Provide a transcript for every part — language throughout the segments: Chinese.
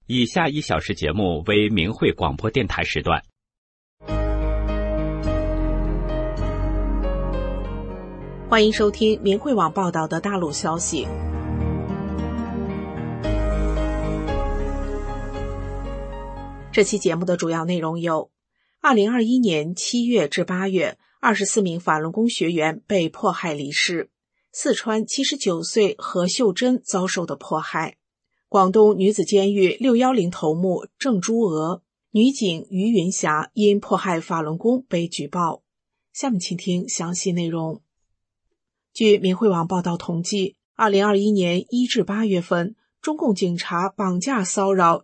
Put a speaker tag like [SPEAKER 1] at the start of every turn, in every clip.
[SPEAKER 1] 以下1小时节目为明慧广播电台时段。
[SPEAKER 2] 欢迎收听明慧网报道的大陆消息。这期节目的主要内容有：2021年7月至8月，24名法轮功学员被迫害离世；四川79岁何秀珍遭受的迫害；广东女子监狱610头目郑珠娥、女警于云霞因迫害法轮功被举报。下面请听详细内容。据明慧网报道统计，2021年1至8月份，中共警察绑架骚扰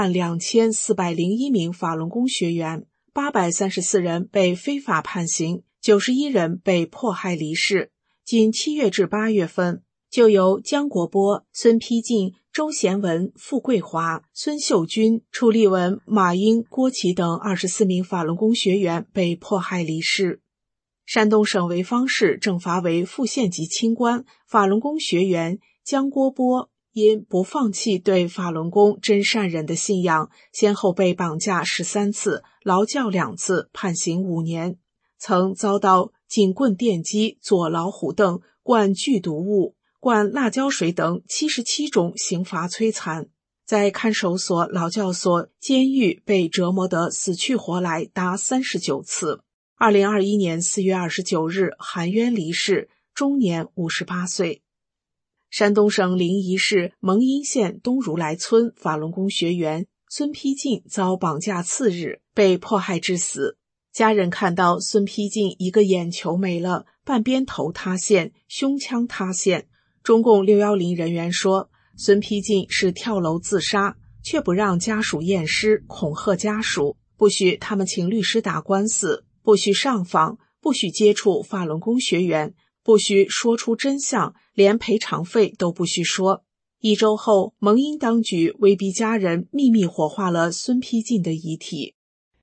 [SPEAKER 2] 12401名法轮功学员，834人被非法判刑，91人被迫害离世。仅7月至8月份，就由姜国波、孙丕进、周贤文、傅桂华、孙秀军、楚立文、马英、郭琦等24名法轮功学员被迫害离世。山东省潍坊市政法委副县级清官法轮功学员姜国波因不放弃对法轮功真善忍的信仰，先后被绑架13次，劳教2次，判刑5年，曾遭到警棍电击、坐老虎凳、灌剧毒物、灌辣椒水等77种刑罚摧残，在看守所、劳教所、监狱被折磨得死去活来达39次。2021年4月29日含冤离世，终年58岁。山东省临沂市蒙阴县东如来村法轮功学员孙丕进遭绑架次日被迫害致死，家人看到孙丕进一个眼球没了，半边头塌陷，胸腔塌陷。中共610人员说，孙丕进是跳楼自杀，却不让家属验尸，恐吓家属，不许他们请律师打官司，不许上访，不许接触法轮功学员，不许说出真相，连赔偿费都不许说。1周后，蒙阴当局威逼家人秘密火化了孙丕进的遗体。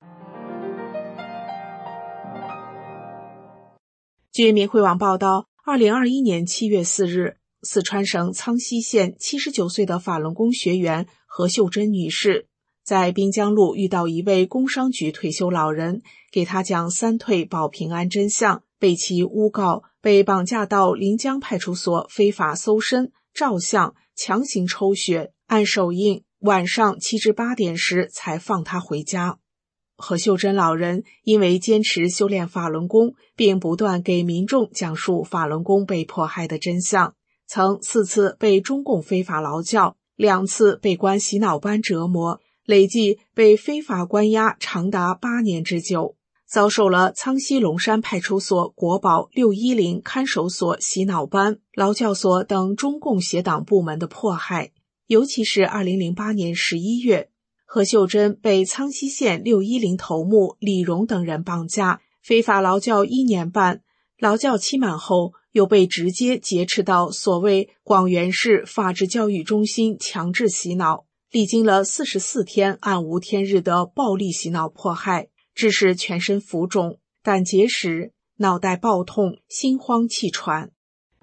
[SPEAKER 2] 据明慧网报道，2021年7月4日，四川省苍溪县79岁的法轮功学员何秀珍女士在滨江路遇到一位工商局退休老人，给他讲三退保平安真相，被其诬告，被绑架到临江派出所非法搜身、照相、强行抽血、按手印，晚上7至8点时才放他回家。何秀珍老人因为坚持修炼法轮功，并不断给民众讲述法轮功被迫害的真相，曾4次被中共非法劳教，2次被关洗脑班折磨，累计被非法关押长达8年之久，遭受了苍溪龙山派出所、国保610看守所、洗脑班、劳教所等中共邪党部门的迫害。尤其是2008年11月，何秀珍被苍溪县610头目李荣等人绑架，非法劳教1年半，劳教期满后又被直接劫持到所谓广元市法治教育中心强制洗脑，历经了44天暗无天日的暴力洗脑迫害，致使全身浮肿、胆结石、脑袋爆痛、心慌气喘。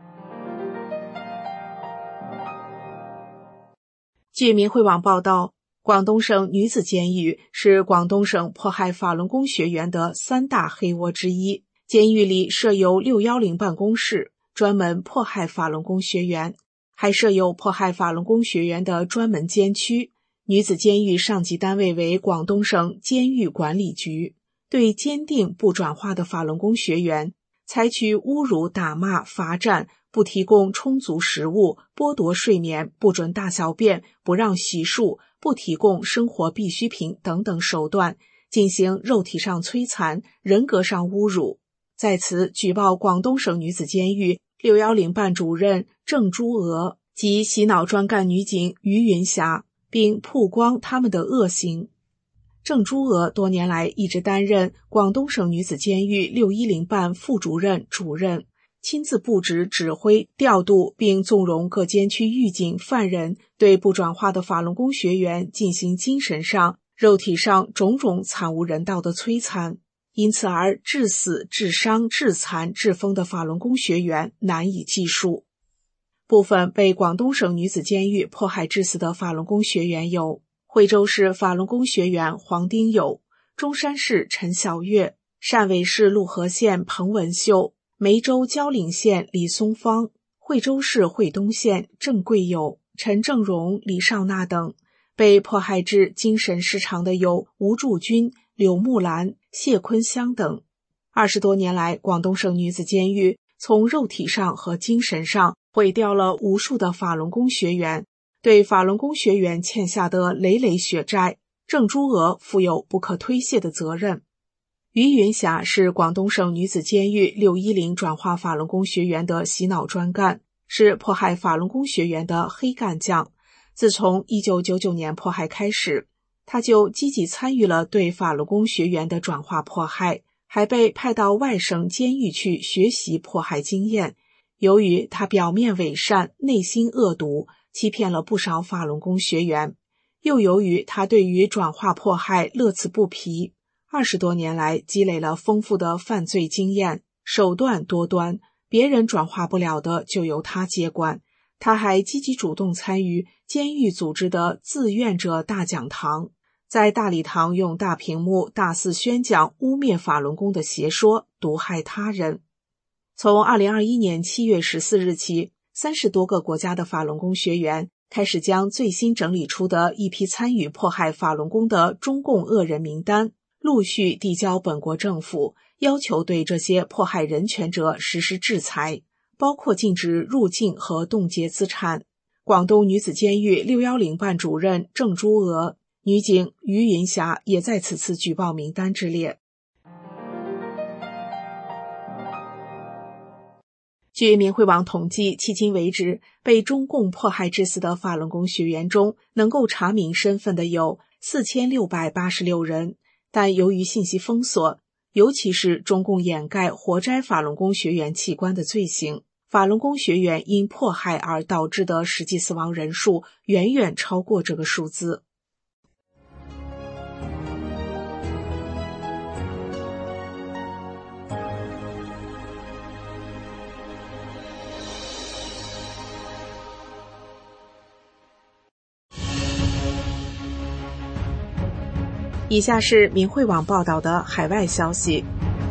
[SPEAKER 2] 据明慧网报道，广东省女子监狱是广东省迫害法轮功学员的3大黑窝之一，监狱里设有610办公室，专门迫害法轮功学员，还设有迫害法轮功学员的专门监区。女子监狱上级单位为广东省监狱管理局，对坚定不转化的法轮功学员采取侮辱、打骂、罚站、不提供充足食物、剥夺睡眠、不准大小便、不让洗漱、不提供生活必需品等等手段，进行肉体上摧残、人格上侮辱。在此举报广东省女子监狱610办主任郑珠娥及洗脑专干女警于云霞，并曝光他们的恶行。郑珠娥多年来一直担任广东省女子监狱610办副主任、主任，亲自布置、指挥、调度并纵容各监区狱警、犯人对不转化的法轮功学员进行精神上、肉体上种种惨无人道的摧残，因此而致死、致伤、致残、致疯的法轮功学员难以计数。部分被广东省女子监狱迫害致死的法轮功学员有惠州市法轮功学员黄丁友，中山市陈小月，汕尾市陆河县彭文秀，梅州蕉岭县李松芳，惠州市惠东县郑贵友、陈正荣、李少娜等。被迫害致精神失常的有吴祝军、柳木兰、谢坤香等。20多年来，广东省女子监狱从肉体上和精神上毁掉了无数的法轮功学员，对法轮功学员欠下的累累血债，郑珠娥负有不可推卸的责任。于云霞是广东省女子监狱610转化法轮功学员的洗脑专干，是迫害法轮功学员的黑干将。自从1999年迫害开始，他就积极参与了对法轮功学员的转化迫害，还被派到外省监狱去学习迫害经验。由于他表面伪善，内心恶毒，欺骗了不少法轮功学员，又由于他对于转化迫害乐此不疲，20多年来积累了丰富的犯罪经验，手段多端，别人转化不了的就由他接管。他还积极主动参与监狱组织的自愿者大讲堂，在大礼堂用大屏幕大肆宣讲污蔑法轮功的邪说，毒害他人。从2021年7月14日起，30多个国家的法轮功学员开始将最新整理出的一批参与迫害法轮功的中共恶人名单陆续递交本国政府，要求对这些迫害人权者实施制裁，包括禁止入境和冻结资产。广东女子监狱610办主任郑珠娥、女警于云霞也在此次举报名单之列。据明慧网统计，迄今为止，被中共迫害致死的法轮功学员中，能够查明身份的有4686人，但由于信息封锁，尤其是中共掩盖活摘法轮功学员器官的罪行，法轮功学员因迫害而导致的实际死亡人数远远超过这个数字。以下是明慧网报道的海外消息，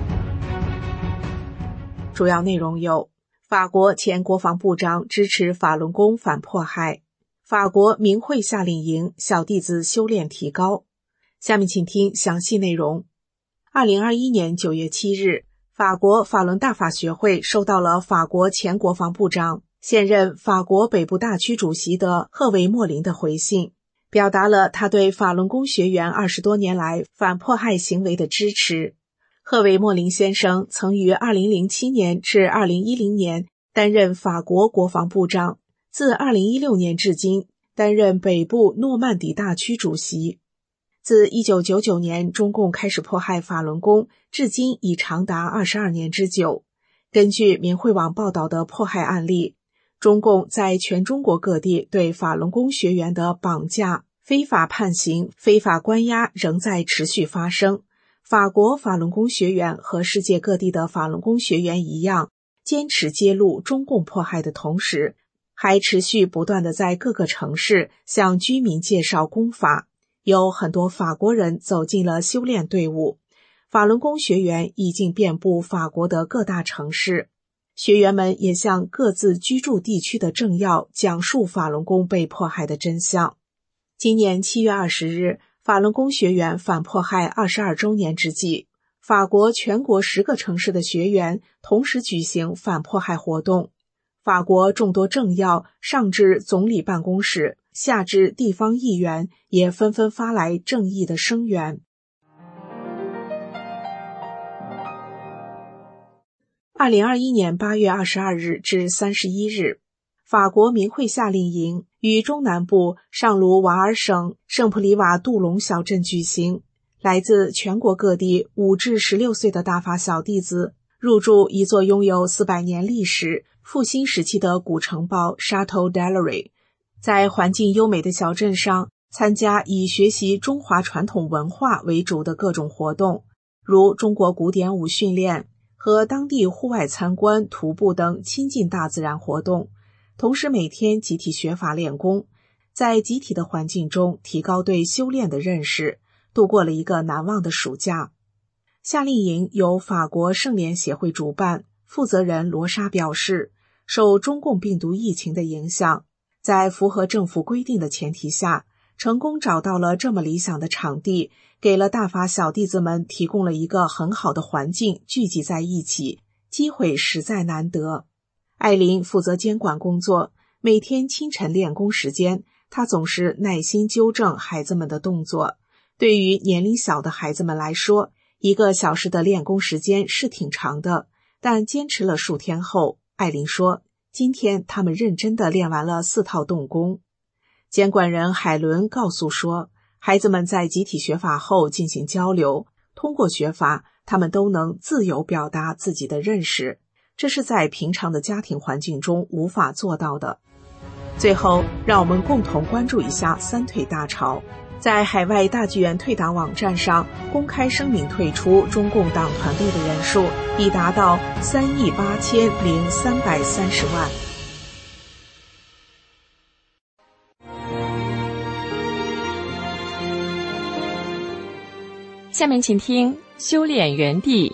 [SPEAKER 2] 主要内容有：法国前国防部长支持法轮功反迫害；法国明慧夏令营小弟子修炼提高。下面请听详细内容。2021年9月7日，法国法轮大法学会收到了法国前国防部长、现任法国北部大区主席的赫维莫林的回信，表达了他对法轮功学员20多年来反迫害行为的支持。赫维莫林先生曾于2007年至2010年担任法国国防部长，自2016年至今担任北部诺曼底大区主席。自1999年中共开始迫害法轮功，至今已长达22年之久。根据明慧网报道的迫害案例，中共在全中国各地对法轮功学员的绑架、非法判刑、非法关押仍在持续发生。法国法轮功学员和世界各地的法轮功学员一样，坚持揭露中共迫害的同时，还持续不断地在各个城市向居民介绍功法。有很多法国人走进了修炼队伍，法轮功学员已经遍布法国的各大城市。学员们也向各自居住地区的政要讲述法轮功被迫害的真相。今年7月20日，法轮功学员反迫害22周年之际，法国全国10个城市的学员同时举行反迫害活动。法国众多政要上至总理办公室，下至地方议员也纷纷发来正义的声援。2021年8月22日至31日，法国明慧夏令营于中南部上卢瓦尔省圣普里瓦杜隆小镇举行。来自全国各地5至16岁的大法小弟子入住一座拥有400年历史、复兴时期的古城堡 Château d'Allery， 在环境优美的小镇上参加以学习中华传统文化为主的各种活动，如中国古典舞训练和当地户外参观、徒步等亲近大自然活动，同时每天集体学法练功。 在集体的环境中提高对修炼的认识，度过了一个难忘的暑假。夏令营由法国圣联协会主办，负责人罗莎表示，受中共病毒疫情的影响，在符合政府规定的前提下，成功找到了这么理想的场地，给了大法小弟子们提供了一个很好的环境，聚集在一起，机会实在难得。艾琳负责监管工作，每天清晨练功时间，她总是耐心纠正孩子们的动作。对于年龄小的孩子们来说，1个小时的练功时间是挺长的，但坚持了数天后，艾琳说，今天他们认真地练完了4套动功。监管人海伦告诉说，孩子们在集体学法后进行交流，通过学法，他们都能自由表达自己的认识，这是在平常的家庭环境中无法做到的。最后，让我们共同关注一下3退大潮。在海外大剧院退党网站上公开声明退出中共党团队的人数已达到3.8330万。
[SPEAKER 3] 下面请听修炼园地。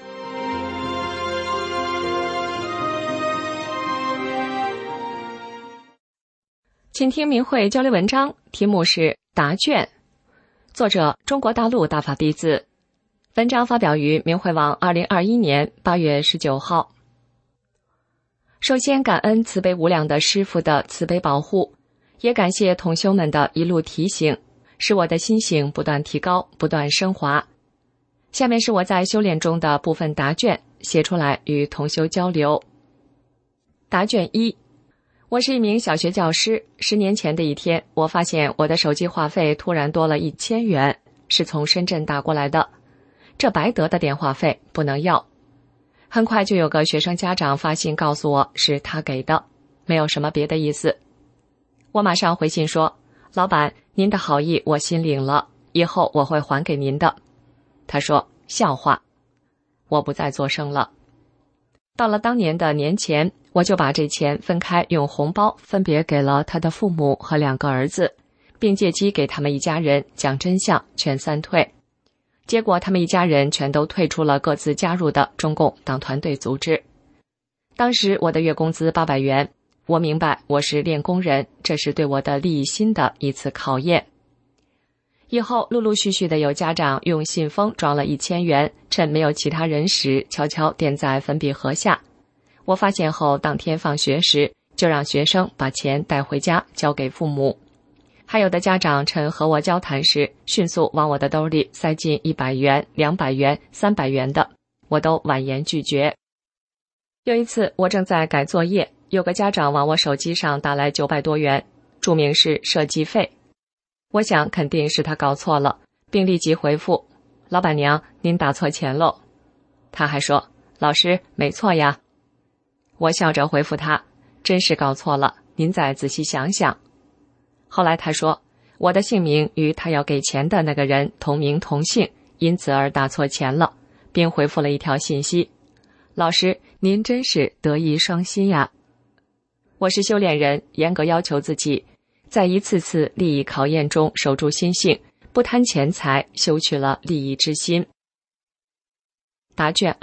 [SPEAKER 3] 请听明慧交流文章，题目是答卷，作者中国大陆大法弟子。文章发表于明慧网2021年8月19号。首先感恩慈悲无量的师父的慈悲保护，也感谢同修们的一路提醒，使我的心性不断提高，不断升华。下面是我在修炼中的部分答卷，写出来与同修交流。答卷1，我是一名小学教师，10年前的一天，我发现我的手机话费突然多了1000元，是从深圳打过来的，这白得的电话费不能要。很快就有个学生家长发信告诉我是他给的，没有什么别的意思。我马上回信说，老板，您的好意我心领了，以后我会还给您的。他说，笑话。我不再作声了。到了当年的年前，我就把这钱分开用红包分别给了他的父母和2个儿子，并借机给他们一家人讲真相，劝3退。结果他们一家人全都退出了各自加入的中共党团队组织。当时我的月工资800元，我明白我是练功人，这是对我的利益心的一次考验。以后陆陆续续的有家长用信封装了1000元，趁没有其他人时悄悄垫在粉笔盒下。我发现后，当天放学时就让学生把钱带回家交给父母。还有的家长趁和我交谈时，迅速往我的兜里塞进100元、200元、300元的，我都婉言拒绝。有一次我正在改作业，有个家长往我手机上打来900多元，注明是设计费。我想肯定是他搞错了，并立即回复，老板娘，您打错钱喽。他还说，老师，没错呀。我笑着回复他，真是搞错了，您再仔细想想。后来他说，我的姓名与他要给钱的那个人同名同姓，因此而打错钱了，并回复了一条信息，老师，您真是德艺双馨呀。我是修炼人，严格要求自己，在一次次利益考验中守住心性，不贪钱财，修取了利益之心。答卷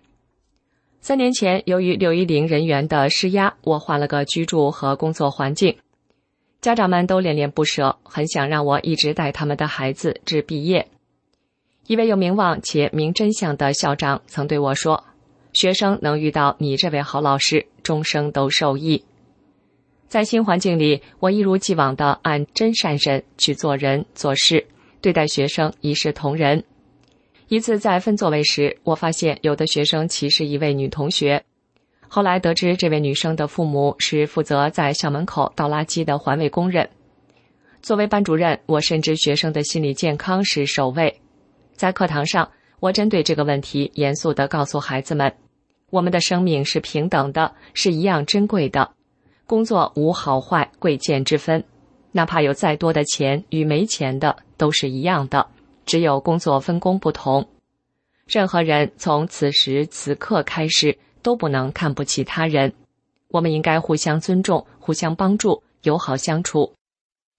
[SPEAKER 3] 2。3年前，由于610人员的施压，我换了个居住和工作环境。家长们都恋恋不舍，很想让我一直带他们的孩子至毕业。一位有名望且明真相的校长曾对我说，学生能遇到你这位好老师，终生都受益。在新环境里，我一如既往地按真善忍去做人做事，对待学生一视同仁。一次在分座位时，我发现有的学生歧视一位女同学。后来得知这位女生的父母是负责在校门口倒垃圾的环卫工人。作为班主任，我深知学生的心理健康是首位。在课堂上，我针对这个问题严肃地告诉孩子们，我们的生命是平等的，是一样珍贵的。工作无好坏贵贱之分，哪怕有再多的钱与没钱的都是一样的，只有工作分工不同。任何人从此时此刻开始都不能看不起他人，我们应该互相尊重，互相帮助，友好相处。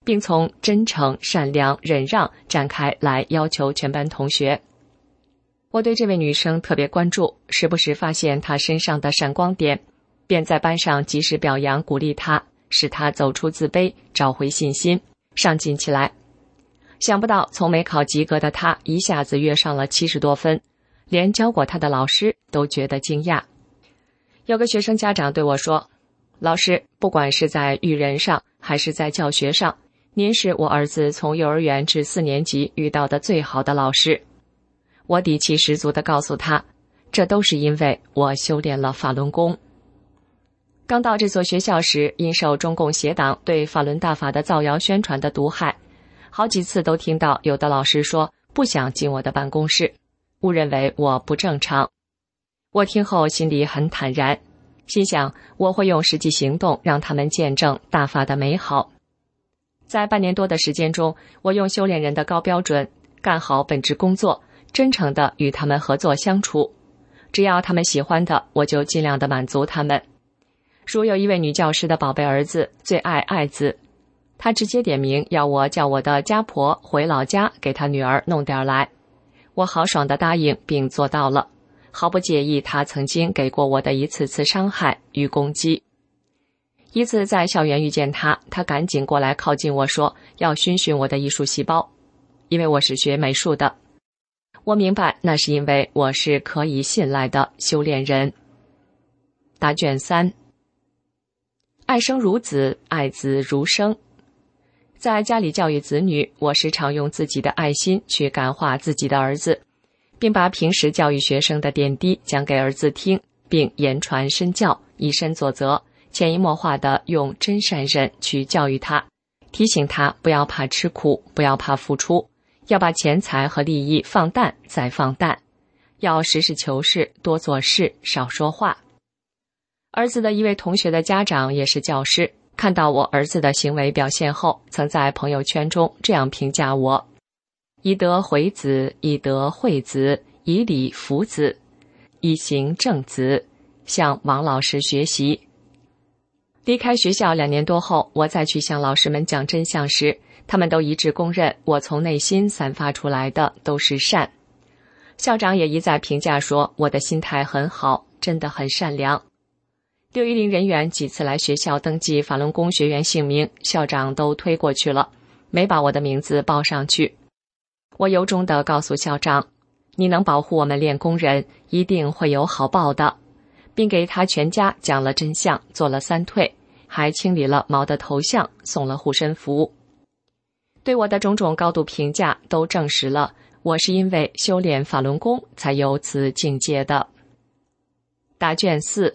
[SPEAKER 3] 并从真诚、善良、忍让展开来要求全班同学。我对这位女生特别关注，时不时发现她身上的闪光点，便在班上及时表扬鼓励她，使她走出自卑，找回信心，上进起来。想不到从没考及格的她一下子跃上了70多分，连教过她的老师都觉得惊讶。有个学生家长对我说，老师，不管是在育人上还是在教学上，您是我儿子从幼儿园至4年级遇到的最好的老师。我底气十足地告诉他，这都是因为我修炼了法轮功。刚到这所学校时，因受中共邪党对法轮大法的造谣宣传的毒害，好几次都听到有的老师说不想进我的办公室，误认为我不正常。我听后心里很坦然，心想我会用实际行动让他们见证大法的美好。在半年多的时间中，我用修炼人的高标准干好本职工作，真诚地与他们合作相处，只要他们喜欢的，我就尽量地满足他们。如有一位女教师的宝贝儿子最爱爱子，她直接点名要我叫我的家婆回老家给她女儿弄点来，我豪爽地答应并做到了，毫不介意她曾经给过我的一次次伤害与攻击。一次在校园遇见她，她赶紧过来靠近我说要熏熏我的艺术细胞，因为我是学美术的。我明白那是因为我是可以信赖的修炼人。答卷3，爱生如子，爱子如生。在家里教育子女，我时常用自己的爱心去感化自己的儿子，并把平时教育学生的点滴讲给儿子听，并言传身教，以身作则，潜移默化地用真善忍去教育他，提醒他不要怕吃苦，不要怕付出，要把钱财和利益放淡再放淡，要实事求是，多做事，少说话。儿子的一位同学的家长也是教师，看到我儿子的行为表现后，曾在朋友圈中这样评价我：以德回子，以德惠子，以礼服子，以行正子，向王老师学习。离开学校2年多后，我再去向老师们讲真相时，他们都一致公认我从内心散发出来的都是善。校长也一再评价说我的心态很好，真的很善良。610人员几次来学校登记法轮功学员姓名，校长都推过去了，没把我的名字报上去。我由衷地告诉校长，你能保护我们练功人，一定会有好报的，并给他全家讲了真相，做了3退，还清理了毛的头像，送了护身符。对我的种种高度评价都证实了我是因为修炼法轮功才有此境界的。答卷4，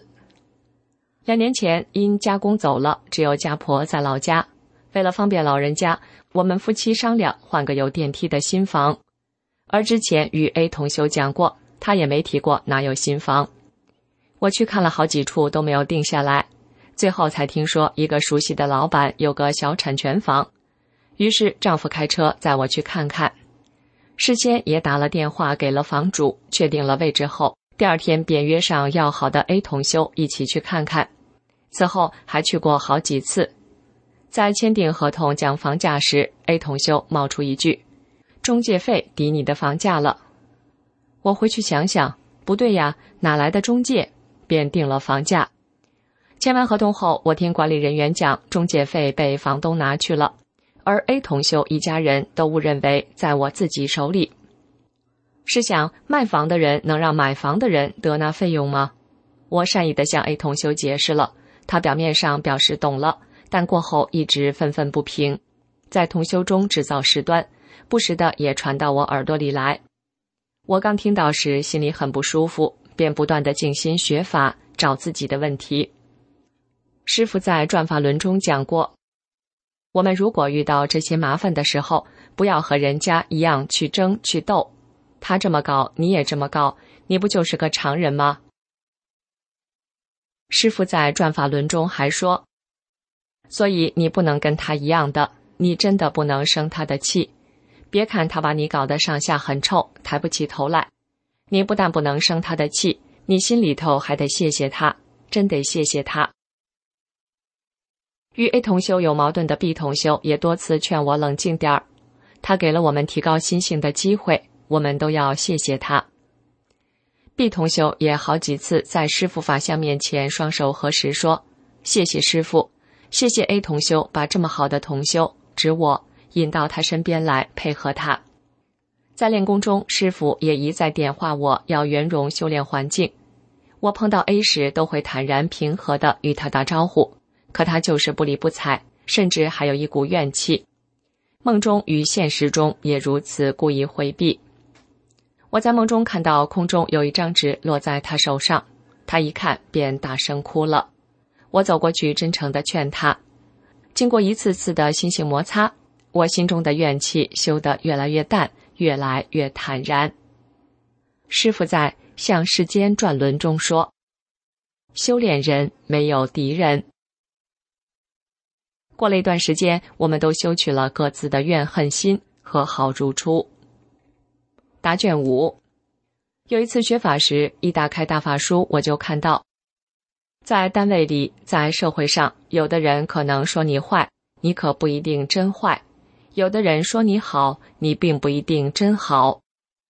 [SPEAKER 3] 2年前因家公走了，只有家婆在老家，为了方便老人家，我们夫妻商量换个有电梯的新房，而之前与 A 同修讲过，他也没提过哪有新房。我去看了好几处都没有定下来，最后才听说一个熟悉的老板有个小产权房，于是丈夫开车载我去看看，事先也打了电话给了房主，确定了位置后，第2天便约上要好的 A 同修一起去看看。此后还去过好几次。在签订合同讲房价时， A 同修冒出一句，中介费抵你的房价了。我回去想想，不对呀，哪来的中介，便定了房价。签完合同后，我听管理人员讲，中介费被房东拿去了，而 A 同修一家人都误认为在我自己手里。试想，卖房的人能让买房的人得那费用吗？我善意地向 A 同修解释了，他表面上表示懂了，但过后一直愤愤不平，在同修中制造事端，不时的也传到我耳朵里来。我刚听到时心里很不舒服，便不断地静心学法，找自己的问题。师父在转法轮中讲过，我们如果遇到这些麻烦的时候，不要和人家一样去争去斗，他这么高，你也这么高，你不就是个常人吗？师父在转法轮中还说，所以你不能跟他一样的，你真的不能生他的气。别看他把你搞得上下很臭，抬不起头来，你不但不能生他的气，你心里头还得谢谢他，真得谢谢他。 与 A 同修有矛盾的 B 同修也多次劝我冷静点儿，他给了我们提高心性的机会，我们都要谢谢他。B 同修也好几次在师父法相面前双手合十说，谢谢师父，谢谢 A 同修把这么好的同修指我引到他身边来配合他。在练功中，师父也一再点化我要圆融修炼环境，我碰到 A 时都会坦然平和地与他打招呼，可他就是不理不睬，甚至还有一股怨气，梦中与现实中也如此，故意回避。我在梦中看到空中有一张纸落在他手上，他一看便大声哭了。我走过去真诚地劝他。经过一次次的心性摩擦，我心中的怨气修得越来越淡，越来越坦然。师父在《向世间转轮》中说，修炼人没有敌人。过了一段时间，我们都修去了各自的怨恨心，和好如初。答卷5。有一次学法时，一打开大法书，我就看到，在单位里，在社会上，有的人可能说你坏，你可不一定真坏；有的人说你好，你并不一定真好。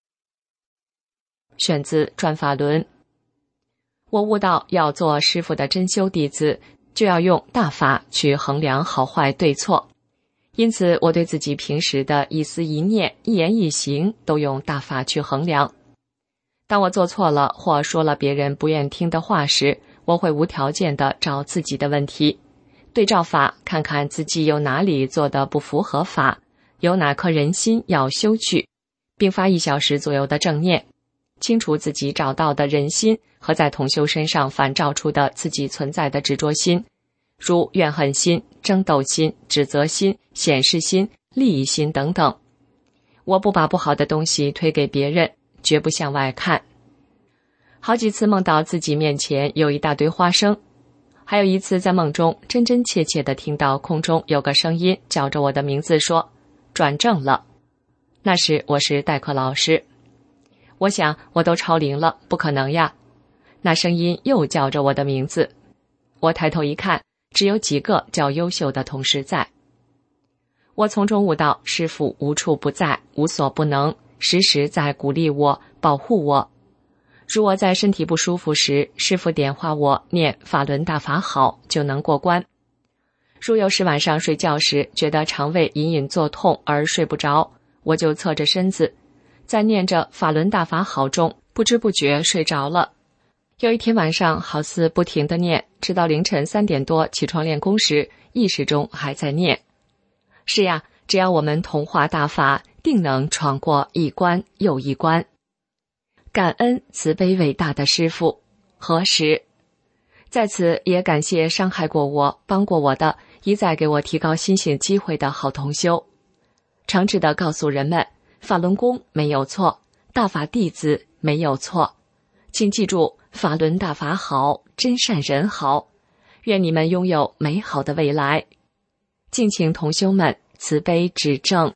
[SPEAKER 3] 选自《转法轮》。我悟到，要做师父的真修弟子，就要用大法去衡量好坏对错。因此，我对自己平时的一思一念、一言一行都用大法去衡量。当我做错了或说了别人不愿听的话时，我会无条件地找自己的问题，对照法看看自己有哪里做得不符合法，有哪颗人心要修去，并发1小时左右的正念，清除自己找到的人心和在同修身上反照出的自己存在的执着心，如怨恨心、争斗心、指责心、显示心、利益心等等。我不把不好的东西推给别人，绝不向外看。好几次梦到自己面前有一大堆花生，还有一次在梦中真真切切地听到空中有个声音叫着我的名字说，转正了。那时我是代课老师，我想我都超龄了，不可能呀。那声音又叫着我的名字，我抬头一看，只有几个较优秀的同事在。我从中悟到，师父无处不在，无所不能，时时在鼓励我，保护我。如我在身体不舒服时，师父点化我念法轮大法好，就能过关。如有时晚上睡觉时觉得肠胃隐隐作痛而睡不着，我就侧着身子，在念着法轮大法好中不知不觉睡着了。有一天晚上好似不停地念，直到凌晨3点多起床练功时，意识中还在念。是呀，只要我们同化大法，定能闯过一关又一关。感恩慈悲伟大的师父。何时？在此也感谢伤害过我、帮过我的、一再给我提高心性机会的好同修。诚挚地告诉人们，法轮功没有错，大法弟子没有错。请记住，法轮大法好，真善人好。愿你们拥有美好的未来。敬请同修们慈悲指正。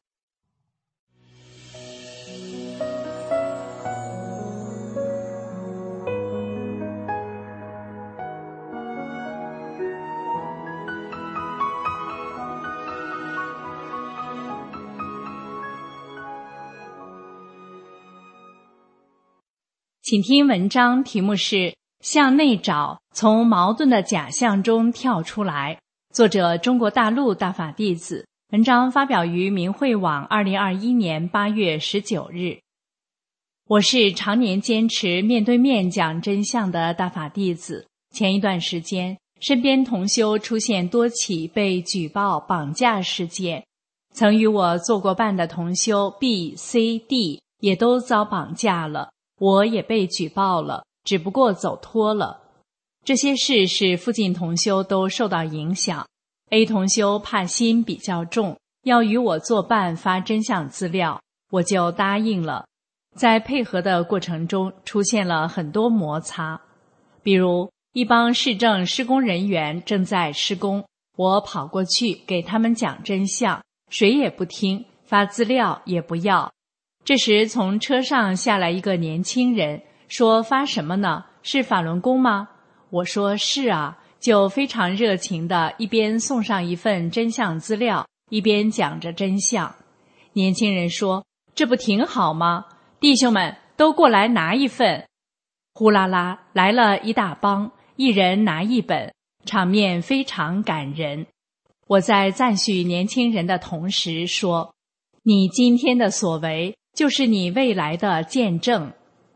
[SPEAKER 4] 请听文章，题目是向内找，从矛盾的假象中跳出来。作者中国大陆大法弟子。文章发表于明慧网2021年8月19日。我是常年坚持面对面讲真相的大法弟子。前一段时间，身边同修出现多起被举报绑架事件，曾与我做过伴的同修 B、C、D 也都遭绑架了，我也被举报了，只不过走脱了。这些事使附近同修都受到影响。A 同修怕心比较重，要与我作伴发真相资料，我就答应了。在配合的过程中出现了很多摩擦，比如一帮市政施工人员正在施工，我跑过去给他们讲真相，谁也不听，发资料也不要。这时从车上下来一个年轻人，说发什么呢？是法轮功吗？我说是啊， 就非常热情地一边送上一份真相资料，一边讲着真相。年轻人说：“这不挺好吗？弟兄们都过来拿一份。”呼啦啦来了一大帮，一人拿一本，场面非常感人。我在赞许年轻人的同时说：“你今天的所为，就是你未来的见证。”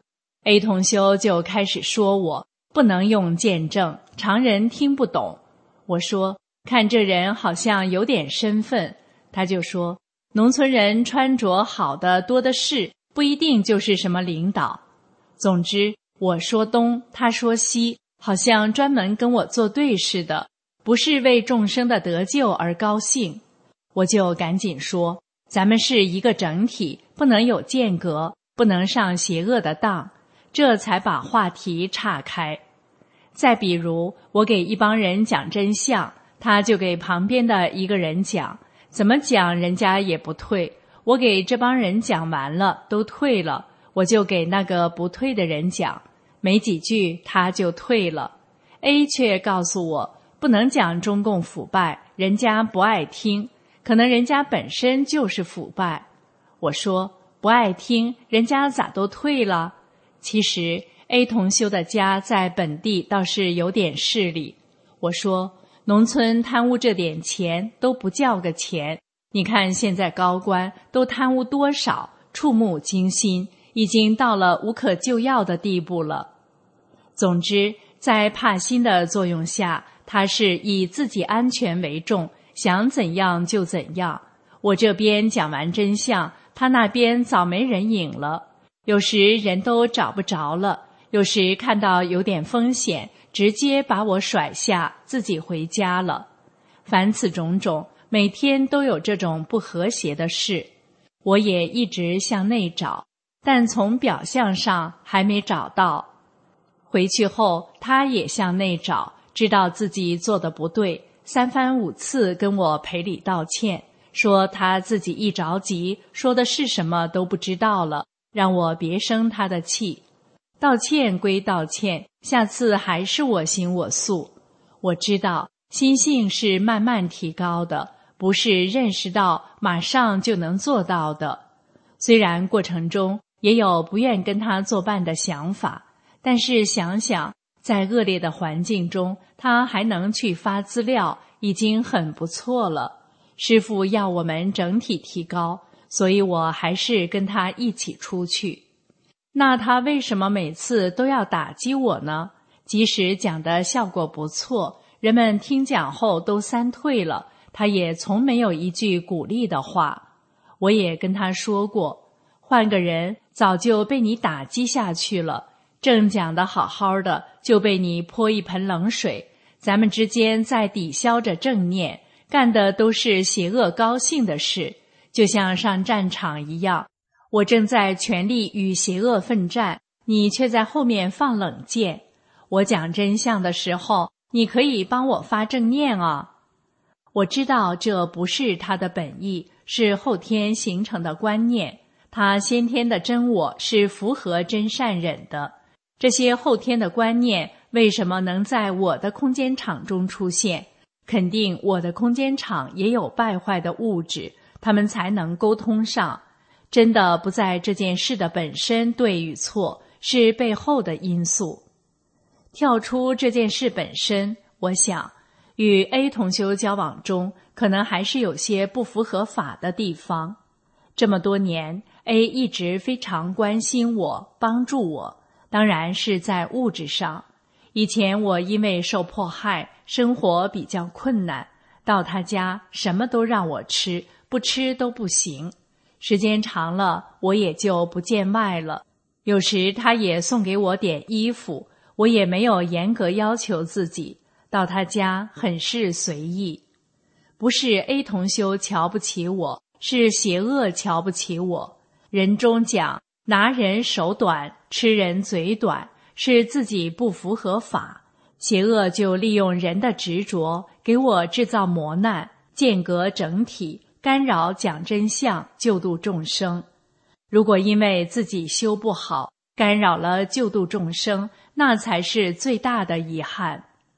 [SPEAKER 4] A 同修就开始说我不能用见证，常人听不懂。我说：“看这人好像有点身份。”他就说：“农村人穿着好的多的是，不一定就是什么领导。”总之，我说东，他说西，好像专门跟我作对似的，不是为众生的得救而高兴。我就赶紧说：“咱们是一个整体，不能有间隔，不能上邪恶的当。”这才把话题岔开。再比如，我给一帮人讲真相，他就给旁边的一个人讲，怎么讲人家也不退。我给这帮人讲完了，都退了，我就给那个不退的人讲，没几句他就退了。A 却告诉我，不能讲中共腐败，人家不爱听，可能人家本身就是腐败。我说不爱听，人家咋都退了？其实 A 同修的家在本地倒是有点势力。我说农村贪污这点钱都不叫个钱，你看现在高官都贪污多少，触目惊心，已经到了无可救药的地步了。总之，在帕辛的作用下，他是以自己安全为重，想怎样就怎样。我这边讲完真相，他那边早没人影了。有时人都找不着了，有时看到有点风险，直接把我甩下，自己回家了。凡此种种，每天都有这种不和谐的事。我也一直向内找，但从表象上还没找到。回去后，他也向内找，知道自己做的不对，3番5次跟我赔礼道歉，说他自己一着急，说的是什么都不知道了，让我别生他的气。道歉归道歉，下次还是我行我素。我知道心性是慢慢提高的，不是认识到马上就能做到的。虽然过程中也有不愿跟他作伴的想法，但是想想在恶劣的环境中，他还能去发资料，已经很不错了。师父要我们整体提高，所以我还是跟他一起出去。那他为什么每次都要打击我呢？即使讲的效果不错，人们听讲后都3退了，他也从没有一句鼓励的话。我也跟他说过，换个人早就被你打击下去了，正讲得好好的就被你泼一盆冷水，咱们之间在抵消着正念，干的都是邪恶高兴的事，就像上战场一样，我正在全力与邪恶奋战，你却在后面放冷箭。我讲真相的时候，你可以帮我发正念啊。我知道这不是他的本意，是后天形成的观念，他先天的真我是符合真善忍的。这些后天的观念为什么能在我的空间场中出现？肯定我的空间场也有败坏的物质，他们才能沟通上。真的不在这件事的本身对与错，是背后的因素。跳出这件事本身，我想与 A 同修交往中，可能还是有些不符合法的地方。这么多年 A 一直非常关心我，帮助我，当然是在物质上。以前我因为受迫害，生活比较困难，到他家什么都让我吃，不吃都不行。时间长了，我也就不见外了。有时他也送给我点衣服，我也没有严格要求自己，到他家很是随意。不是 A 同修瞧不起我，是邪恶瞧不起我。人中讲拿人手短，吃人嘴短，是自己不符合法，邪恶就利用人的执着，给我制造磨难，间隔整体，干扰讲真相，救度众生。如果因为自己修不好，干扰了救度众生，那才是最大的遗憾。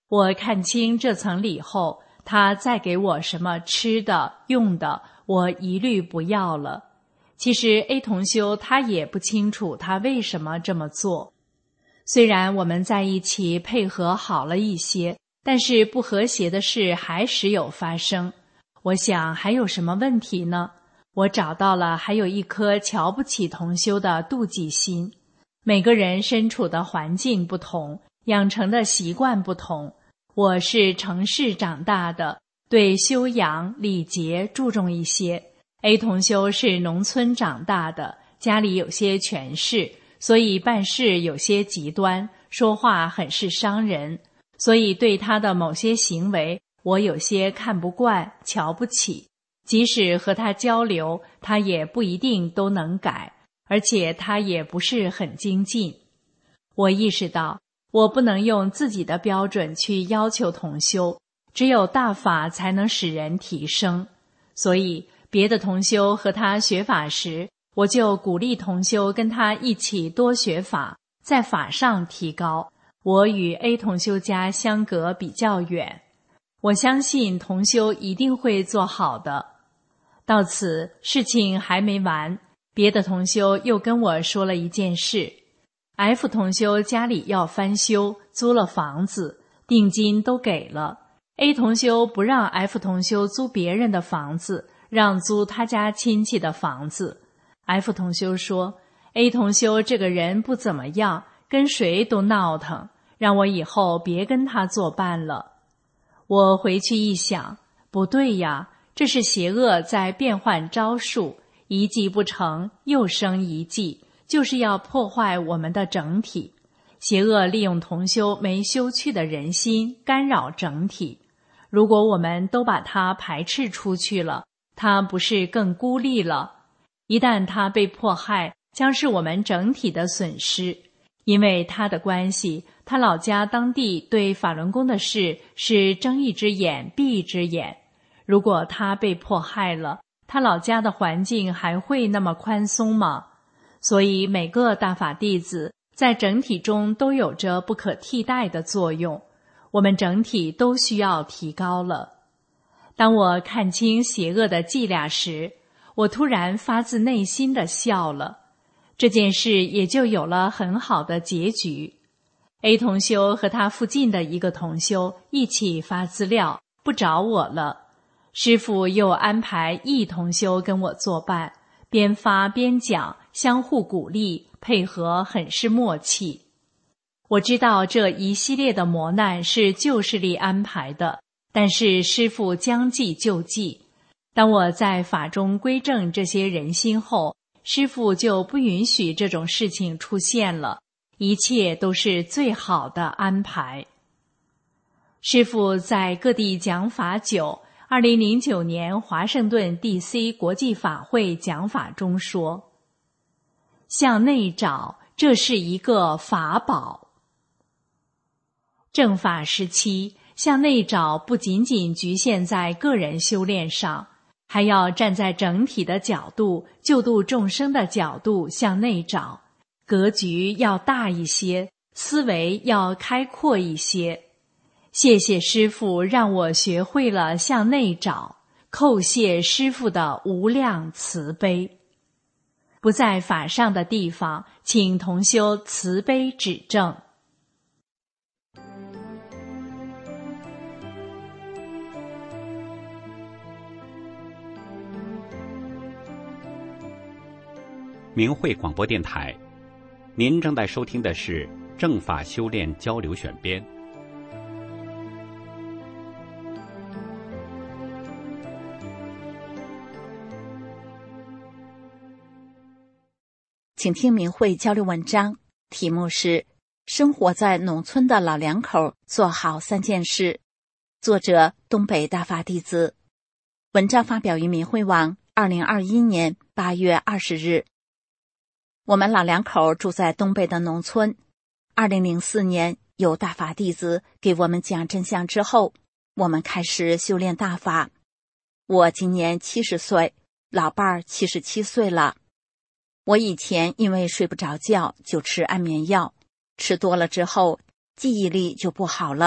[SPEAKER 4] 我看清这层礼后，他再给我什么吃的用的，我一律不要了。其实 A 同修他也不清楚他为什么这么做。虽然我们在一起配合好了一些，但是不和谐的事还时有发生。我想还有什么问题呢？我找到了还有一颗瞧不起同修的妒忌心。每个人身处的环境不同，养成的习惯不同。我是城市长大的，对修养礼节注重一些。A 同修是农村长大的，家里有些权势，所以办事有些极端，说话很是伤人，所以对他的某些行为我有些看不惯，瞧不起。即使和他交流，他也不一定都能改，而且他也不是很精进。我意识到我不能用自己的标准去要求同修，只有大法才能使人提升。所以别的同修和他学法时，我就鼓励同修跟他一起多学法，在法上提高。我与 A 同修家相隔比较远，我相信同修一定会做好的。到此事情还没完，别的同修又跟我说了一件事。F 同修家里要翻修，租了房子，定金都给了。A 同修不让 F 同修租别人的房子，让租他家亲戚的房子。F 同修说 A 同修这个人不怎么样，跟谁都闹腾，让我以后别跟他作伴了。我回去一想，不对呀，这是邪恶在变换招数，一计不成又生一计，就是要破坏我们的整体。邪恶利用同修没修去的人心，干扰整体。如果我们都把它排斥出去了，它不是更孤立了？一旦它被迫害，将是我们整体的损失。因为他的关系，他老家当地对法轮功的事是睁一只眼闭一只眼。如果他被迫害了，他老家的环境还会那么宽松吗？所以每个大法弟子在整体中都有着不可替代的作用，我们整体都需要提高了。当我看清邪恶的伎俩时，我突然发自内心地笑了。这件事也就有了很好的结局。A 同修和他附近的一个同修一起发资料，不找我了。师父又安排 E 同修跟我作伴，边发边讲，相互鼓励，配合很是默契。我知道这一系列的磨难是旧势力安排的，但是师父将计就计。当我在法中归正这些人心后，师父就不允许这种事情出现了，一切都是最好的安排。师父在各地讲法久，2009年华盛顿 DC 国际法会讲法中说，向内找，这是一个法宝。正法时期，向内找不仅仅局限在个人修炼上，还要站在整体的角度，救度众生的角度向内找，格局要大一些，思维要开阔一些。谢谢师父让我学会了向内找，叩谢师父的无量慈悲。不在法上的地方，请同修慈悲指正。
[SPEAKER 1] 明慧广播电台，您正在收听的是正法修炼交流选编。
[SPEAKER 2] 请听明慧交流文章，题目是生活在农村的老两口做好3件事，作者东北大法弟子。文章发表于明慧网2021年8月20日。我们老两口住在东北的农村。2004年有大法弟子给我们讲真相之后，我们开始修炼大法。我今年70岁，老伴儿77岁了。我以前因为睡不着觉就吃安眠药，吃多了之后记忆力就不好了，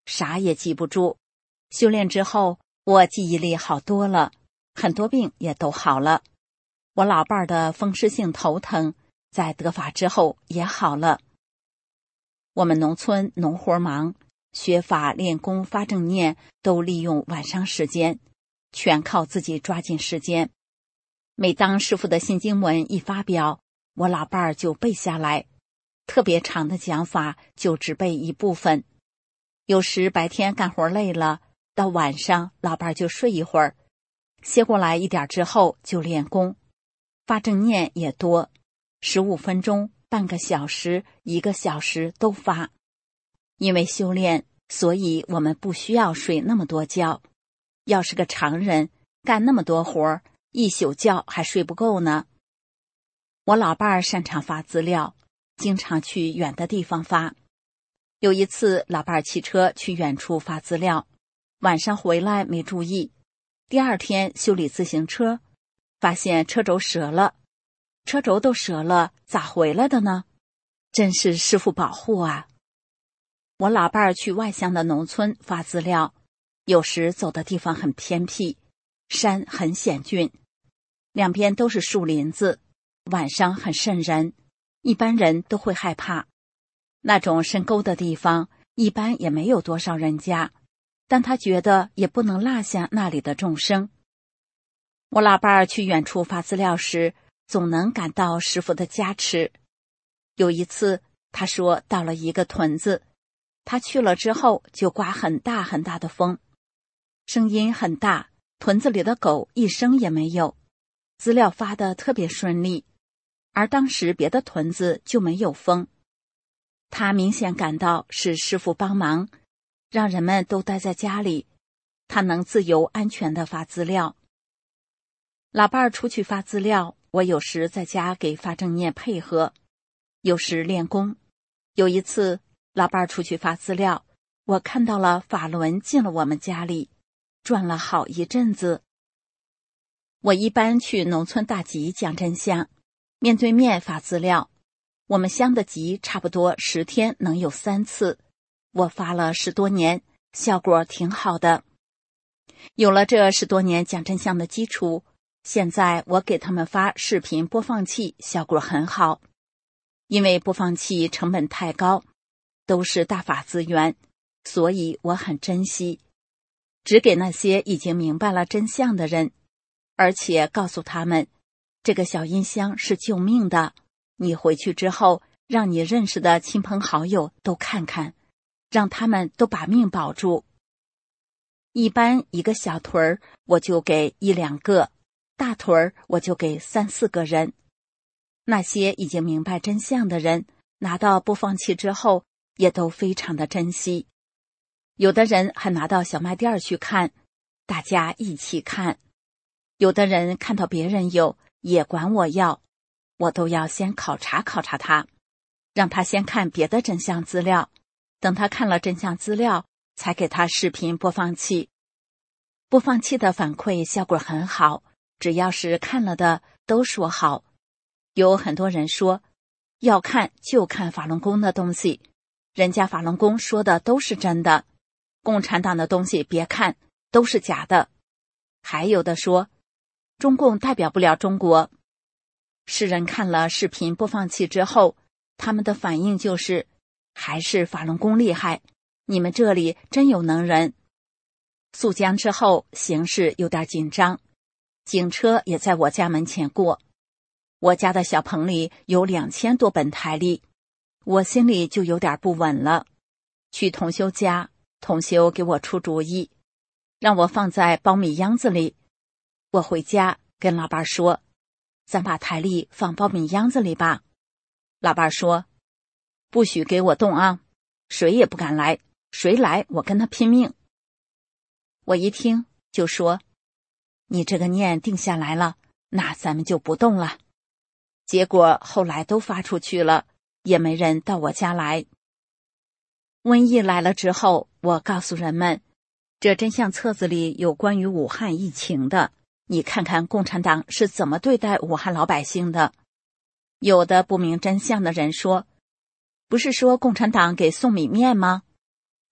[SPEAKER 5] 啥也记不住。修炼之后，我记忆力好多了，很多病也都好了。我老伴儿的风湿性头疼，在得法之后也好了。我们农村农活忙，学法练功发正念都利用晚上时间，全靠自己抓紧时间。每当师父的新经文一发表，我老伴儿就背下来，特别长的讲法就只背一部分。有时白天干活累了，到晚上老伴儿就睡一会儿，歇过来一点之后就练功，发正念也多，15分钟、半个小时、1个小时都发。因为修炼，所以我们不需要睡那么多觉。要是个常人，干那么多活，1宿觉还睡不够呢。我老伴儿擅长发资料，经常去远的地方发。有一次，老伴儿骑车去远处发资料，晚上回来没注意，第二天修理自行车，发现车轴折了。车轴都折了，咋回来的呢？真是师父保护啊！我老伴儿去外乡的农村发资料，有时走的地方很偏僻，山很险峻，两边都是树林子，晚上很瘆人，一般人都会害怕。那种深沟的地方一般也没有多少人家，但他觉得也不能落下那里的众生。我老伴儿去远处发资料时，总能感到师父的加持。有一次他说到了一个屯子，他去了之后就刮很大很大的风，声音很大，屯子里的狗一声也没有，资料发得特别顺利，而当时别的屯子就没有风。他明显感到是师父帮忙，让人们都待在家里，他能自由安全地发资料。老伴儿出去发资料，我有时在家给发正念配合，有时练功。有一次老伴儿出去发资料，我看到了法轮进了我们家里，转了好一阵子。我一般去农村大集讲真相，面对面发资料，我们乡的集差不多10天能有3次，我发了10多年，效果挺好的。有了这10多年讲真相的基础，现在我给他们发视频播放器效果很好。因为播放器成本太高，都是大法资源，所以我很珍惜，只给那些已经明白了真相的人，而且告诉他们，这个小音箱是救命的，你回去之后让你认识的亲朋好友都看看，让他们都把命保住。一般一个小屯儿我就给1、2个，大屯儿我就给3、4个人。那些已经明白真相的人，拿到播放器之后也都非常的珍惜。有的人还拿到小卖店去看，大家一起看。有的人看到别人有，也管我要，我都要先考察考察他，让他先看别的真相资料，等他看了真相资料，才给他视频播放器。播放器的反馈效果很好，只要是看了的都说好。有很多人说，要看就看法轮功的东西，人家法轮功说的都是真的，共产党的东西别看，都是假的。还有的说，中共代表不了中国。世人看了视频播放器之后，他们的反应就是，还是法轮功厉害，你们这里真有能人。肃江之后，形势有点紧张，警车也在我家门前过。我家的小棚里有2000多本台历，我心里就有点不稳了。去同修家，同修给我出主意，让我放在苞米秧子里。我回家跟老伴说，咱把台历放苞米秧子里吧。老伴说，不许给我动啊，谁也不敢来，谁来我跟他拼命。我一听就说，你这个念定下来了，那咱们就不动了。结果后来都发出去了，也没人到我家来。瘟疫来了之后，我告诉人们，这真相册子里有关于武汉疫情的，你看看共产党是怎么对待武汉老百姓的。有的不明真相的人说，不是说共产党给送米面吗？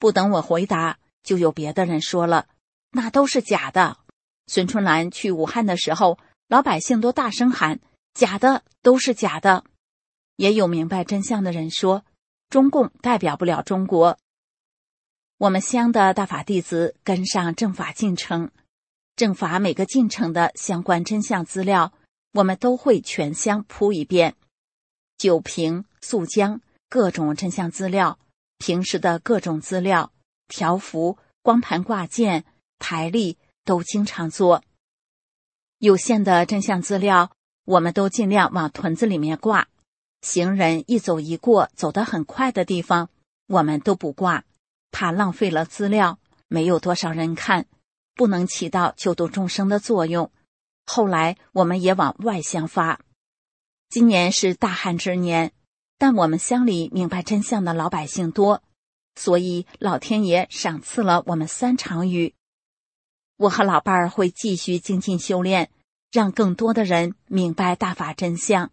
[SPEAKER 5] 不等我回答，就有别的人说了，那都是假的。孙春兰去武汉的时候，老百姓都大声喊，假的，都是假的。也有明白真相的人说，中共代表不了中国。我们乡的大法弟子跟上政法进程，政法每个进程的相关真相资料，我们都会全乡铺一遍。酒瓶、速浆各种真相资料，平时的各种资料，条幅、光盘挂件、台历都经常做。有限的真相资料，我们都尽量往屯子里面挂。行人一走一过，走得很快的地方，我们都不挂，怕浪费了资料，没有多少人看，不能起到救度众生的作用。后来我们也往外乡发。今年是大旱之年，但我们乡里明白真相的老百姓多，所以老天爷赏赐了我们3场雨。我和老伴儿会继续精进修炼，让更多的人明白大法真相。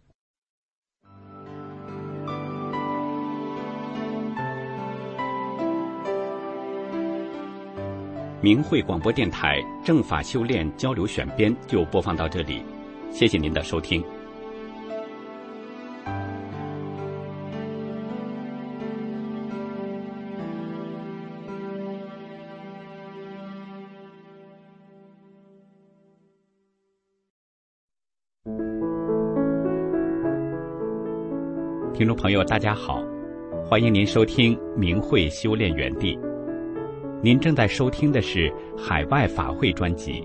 [SPEAKER 1] 明慧广播电台正法修炼交流选编就播放到这里，谢谢您的收听。听众朋友大家好，欢迎您收听明慧修炼园地。您正在收听的是海外法会专辑。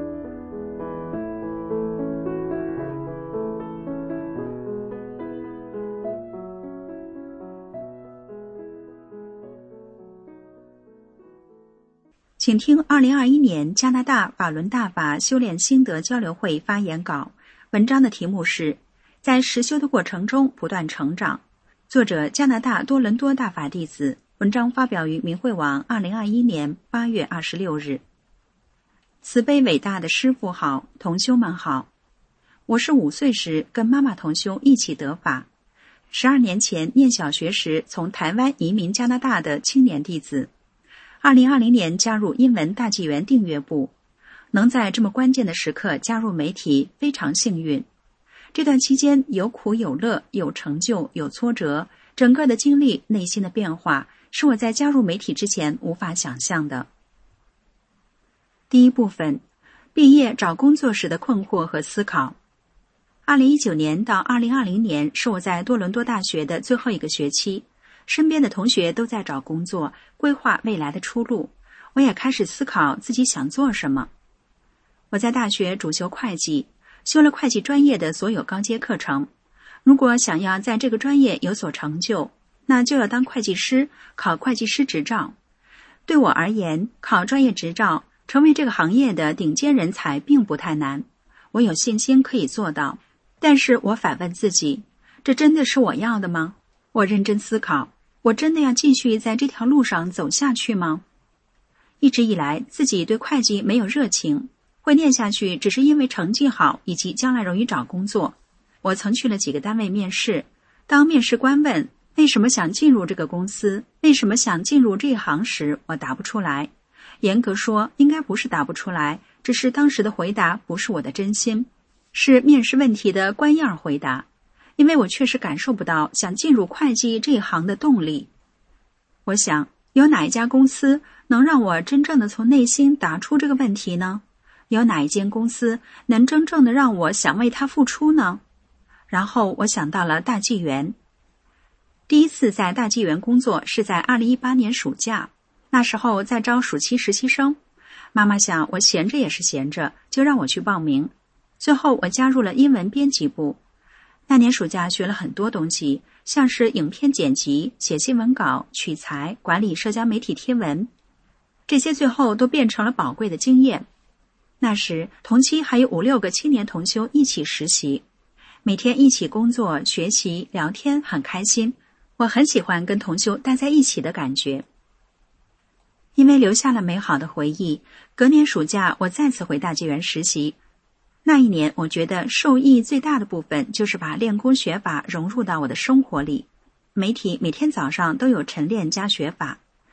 [SPEAKER 6] 请听2021年加拿大法轮大法修炼心得交流会发言稿，文章的题目是在实修的过程中不断成长，作者加拿大多伦多大法弟子，文章发表于明慧网2021年8月26日。慈悲伟大的师父好，同修们好。我是5岁时跟妈妈同修一起得法，12年前念小学时从台湾移民加拿大的青年弟子，2020年加入英文大纪元订阅部，能在这么关键的时刻加入媒体，非常幸运。这段期间有苦有乐，有成就有挫折，整个的经历，内心的变化是我在加入媒体之前无法想象的。第一部分，毕业找工作时的困惑和思考。2019年到2020年是我在多伦多大学的最后一个学期，身边的同学都在找工作，规划未来的出路，我也开始思考自己想做什么。我在大学主修会计，修了会计专业的所有高阶课程。如果想要在这个专业有所成就，那就要当会计师，考会计师执照。对我而言，考专业执照，成为这个行业的顶尖人才并不太难，我有信心可以做到。但是我反问自己，这真的是我要的吗？我认真思考，我真的要继续在这条路上走下去吗？一直以来，自己对会计没有热情，会念下去只是因为成绩好以及将来容易找工作。我曾去了几个单位面试，当面试官问为什么想进入这个公司，为什么想进入这一行时，我答不出来。严格说，应该不是答不出来，只是当时的回答不是我的真心，是面试问题的官样回答，因为我确实感受不到想进入会计这一行的动力。我想，有哪一家公司能让我真正的从内心答出这个问题呢？有哪一间公司能真正的让我想为它付出呢？然后我想到了大纪元。第一次在大纪元工作是在2018年暑假，那时候在招暑期实习生，妈妈想我闲着也是闲着，就让我去报名。最后我加入了英文编辑部。那年暑假学了很多东西，像是影片剪辑、写新闻稿、取材、管理社交媒体贴文，这些最后都变成了宝贵的经验。那时同期还有5-6个青年同修一起实习，每天一起工作、学习、聊天，很开心。我很喜欢跟同修待在一起的感觉。因为留下了美好的回忆，隔年暑假我再次回大纪元实习。那一年我觉得受益最大的部分就是把练功学法融入到我的生活里。媒体每天早上都有晨练加学法，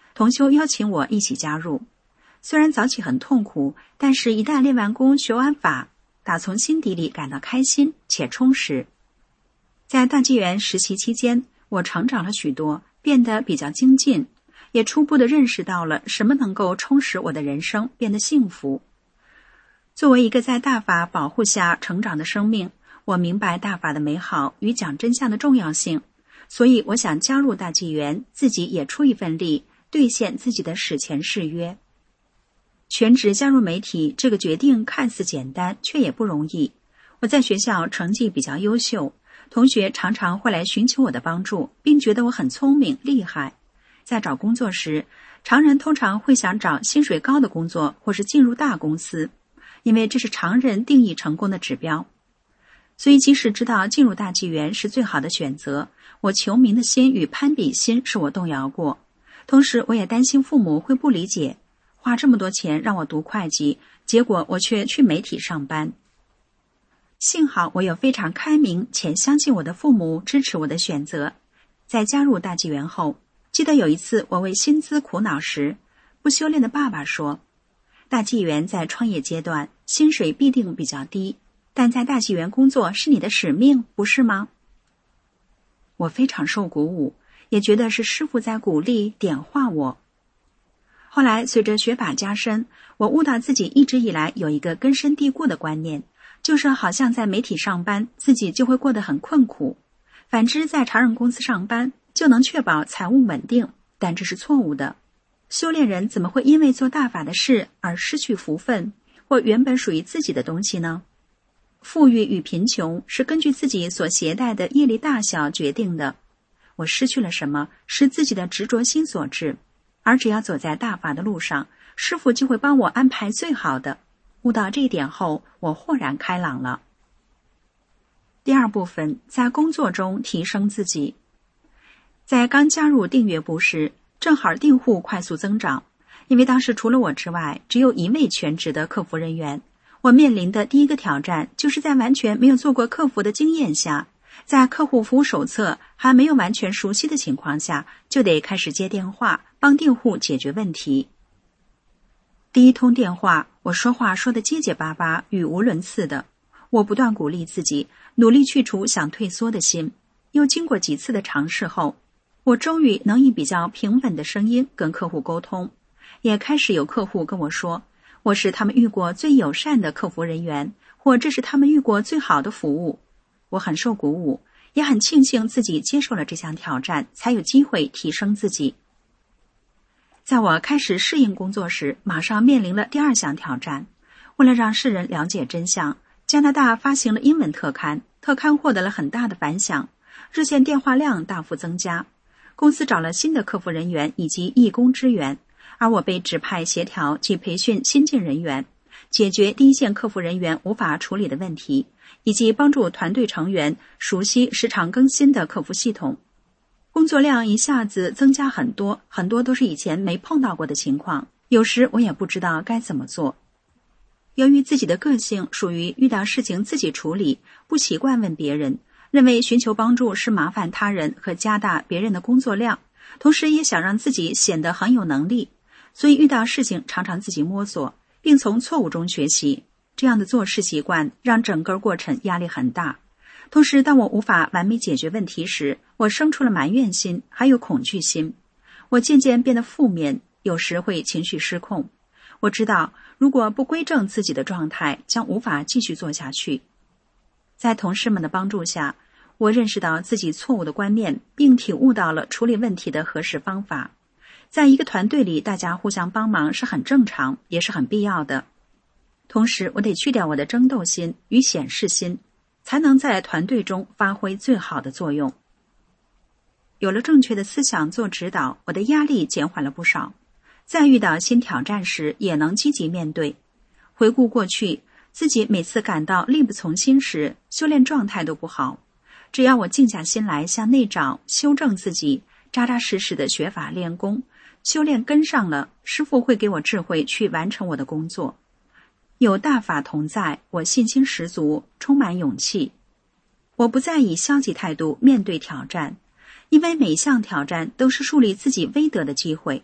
[SPEAKER 6] 同修邀请我一起加入。虽然早起很痛苦，但是一旦练完功学完法，打从心底里感到开心且充实。在大纪元实习期间，我成长了许多，变得比较精进，也初步地认识到了什么能够充实我的人生，变得幸福。作为一个在大法保护下成长的生命，我明白大法的美好与讲真相的重要性，所以我想加入大纪元，自己也出一份力，兑现自己的史前誓约。全职加入媒体这个决定看似简单，却也不容易。我在学校成绩比较优秀，同学常常会来寻求我的帮助，并觉得我很聪明厉害。在找工作时，常人通常会想找薪水高的工作，或是进入大公司，因为这是常人定义成功的指标。所以即使知道进入大纪元是最好的选择，我求名的心与攀比心是我动摇过。同时我也担心父母会不理解，花这么多钱让我读会计，结果我却去媒体上班。幸好我有非常开明且相信我的父母支持我的选择。在加入大纪元后，记得有一次我为薪资苦恼时，不修炼的爸爸说，大纪元在创业阶段薪水必定比较低，但在大纪元工作是你的使命，不是吗？我非常受鼓舞，也觉得是师父在鼓励点化我。后来随着学法加深，我悟到自己一直以来有一个根深蒂固的观念，就是好像在媒体上班自己就会过得很困苦，反之在常人公司上班就能确保财务稳定，但这是错误的。修炼人怎么会因为做大法的事而失去福分或原本属于自己的东西呢？富裕与贫穷是根据自己所携带的业力大小决定的，我失去了什么是自己的执着心所致，而只要走在大法的路上，师父就会帮我安排最好的。悟到这一点后，我豁然开朗了。第二部分，在工作中提升自己。在刚加入订阅部时，正好订户快速增长，因为当时除了我之外，只有一位全职的客服人员。我面临的第一个挑战，就是在完全没有做过客服的经验下，在客户服务手册还没有完全熟悉的情况下，就得开始接电话，帮订户解决问题。第一通电话，我说话说得结结巴巴，语无伦次的。我不断鼓励自己，努力去除想退缩的心。又经过几次的尝试后，我终于能以比较平稳的声音跟客户沟通，也开始有客户跟我说，我是他们遇过最友善的客服人员，或这是他们遇过最好的服务。我很受鼓舞，也很庆幸自己接受了这项挑战，才有机会提升自己。在我开始适应工作时，马上面临了第二项挑战。为了让世人了解真相，加拿大发行了英文特刊，特刊获得了很大的反响，热线电话量大幅增加。公司找了新的客服人员以及义工支援，而我被指派协调及培训新进人员，解决第一线客服人员无法处理的问题，以及帮助团队成员熟悉时常更新的客服系统。工作量一下子增加很多，很多都是以前没碰到过的情况，有时我也不知道该怎么做。由于自己的个性属于遇到事情自己处理，不习惯问别人，认为寻求帮助是麻烦他人和加大别人的工作量，同时也想让自己显得很有能力，所以遇到事情常常自己摸索，并从错误中学习。这样的做事习惯让整个过程压力很大。同时当我无法完美解决问题时，我生出了埋怨心，还有恐惧心。我渐渐变得负面，有时会情绪失控。我知道如果不归正自己的状态，将无法继续做下去。在同事们的帮助下，我认识到自己错误的观念，并体悟到了处理问题的合适方法。在一个团队里，大家互相帮忙是很正常，也是很必要的。同时我得去掉我的争斗心与显示心，才能在团队中发挥最好的作用。有了正确的思想做指导，我的压力减缓了不少。在遇到新挑战时，也能积极面对。回顾过去，自己每次感到力不从心时，修炼状态都不好。只要我静下心来向内找，修正自己，扎扎实实的学法练功，修炼跟上了，师父会给我智慧去完成我的工作。有大法同在，我信心十足，充满勇气。我不再以消极态度面对挑战，因为每项挑战都是树立自己威德的机会，